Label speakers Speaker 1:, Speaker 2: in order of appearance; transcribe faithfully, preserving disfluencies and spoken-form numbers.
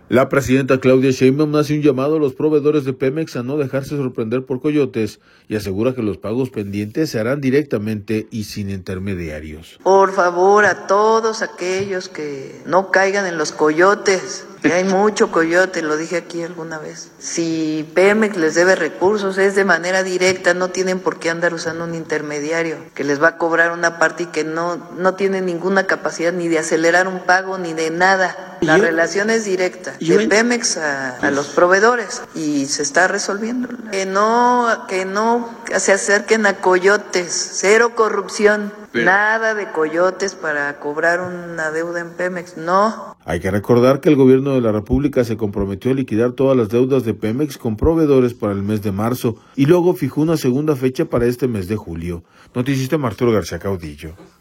Speaker 1: La presidenta Claudia Sheinbaum hace un llamado a los proveedores de Pemex a no dejarse sorprender por coyotes y asegura que los pagos pendientes se harán directamente y sin intermediarios.
Speaker 2: Por favor, a todos aquellos que no caigan en los coyotes, que hay mucho coyote, lo dije aquí alguna vez. Si Pemex les debe recursos es de manera directa, no tienen por qué andar usando un intermediario que les va a cobrar una parte y que no, no tiene ninguna capacidad ni de acelerar un pago ni de nada. La yo, relación es directa, de en... Pemex a, a los proveedores y se está resolviendo. Que no, que no se acerquen a coyotes, cero corrupción. Pero... nada de coyotes para cobrar una deuda en Pemex, no.
Speaker 1: Hay que recordar que el gobierno de la República se comprometió a liquidar todas las deudas de Pemex con proveedores para el mes de marzo y luego fijó una segunda fecha para este mes de julio. Noticias de Arturo García Caudillo.